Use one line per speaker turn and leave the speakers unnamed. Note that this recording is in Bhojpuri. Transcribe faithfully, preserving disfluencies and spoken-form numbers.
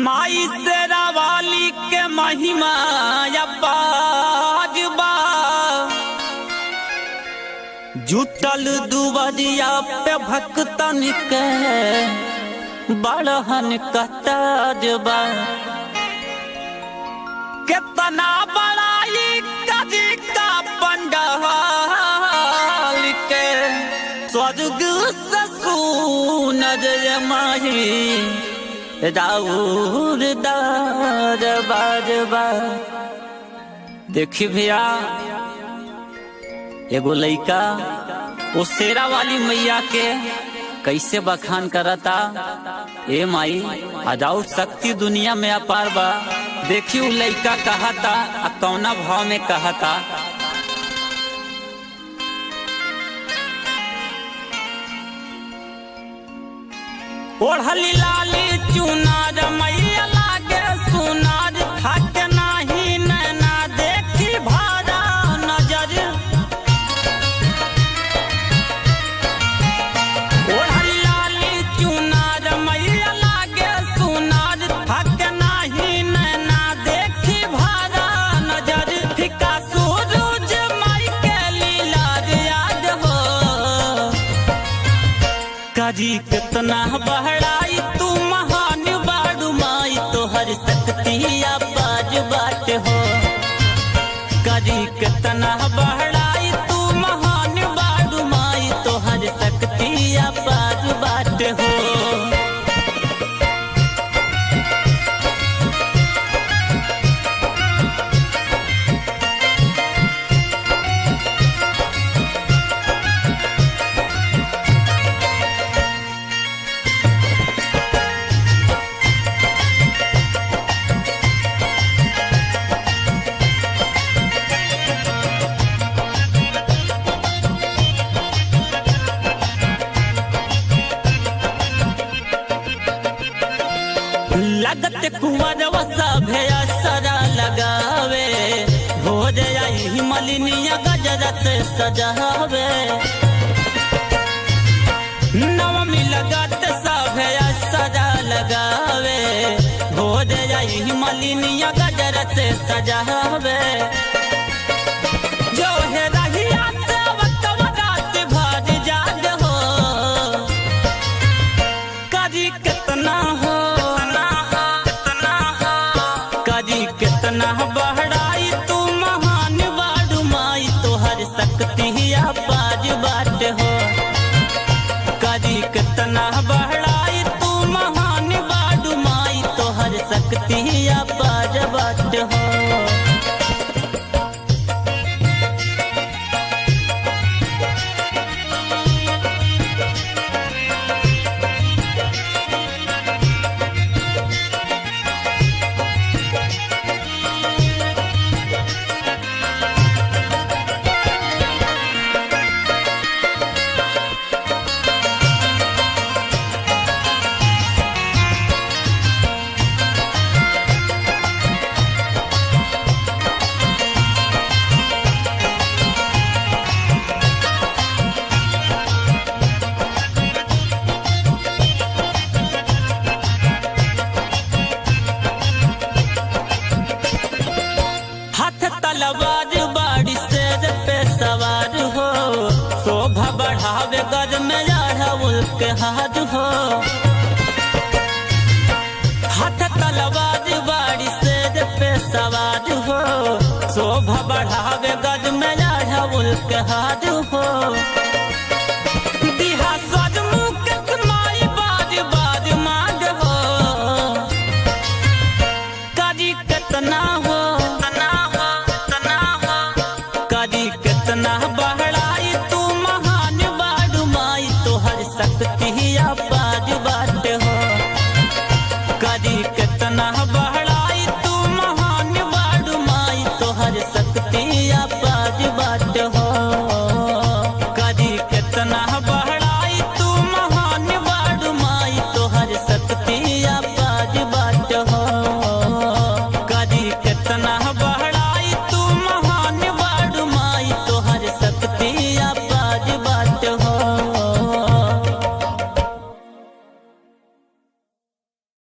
माई शेरा वाली के महिमा अपार बा। जुटल दुबरिया पे भक्तन के बड़हन कतार बा। कितना बड़ाई कदी का पंडाल के स्वर्ग से सुनर माही राउर दार बाजबा। देखी भैया एगो लइका वो शेरा वाली मैया के कैसे बखान करता। ए माई अदाउट शक्ति दुनिया में अपार बा। देखी वो लइका कहता आ कौना भाव में कहता। ओढ़ली लाली चुनार मैया लागे सुनार थक नाही नैना देखी भारा नजर। ओढ़ली लाली चुनार मैया लागे सुनार थक नाही नैना देखी भारा नजर। फिका सूरज माई के लीला याद हो कजी कितना बहड़ाई तू महान बाड़ू माई तो हर शक्ति अपार बाट हो। कजी कितना बहड़ाई तू महान बाड़ू माई तो हर शक्ति अपार बाट हो। लगत कुंवर सभे असरा लगावे हो जाई मलिनिया गजरा से सजावे। नवमी लगत सभे असरा लगावे हो जाई मलिनिया गजरा से सजावे। जो है रहिया से वक्त रात भर जाग हो करी कितना हो कितना बहड़ाई तू महान बाड़ू माई तो हर शक्ति अपार बाट हो। कदी कितना बहड़ाई तू महान बाड़ू माई तो हर शक्ति अपार बाट हो। तलवार बाड़ी शेर पे सवार हो शोभा बढ़ावे गज में अढ़उल के हाथ हो। हाथ तलवार बाड़ी शेर पे सवार हो शोभा बढ़ावे गज में अढ़उल के हाथ हो।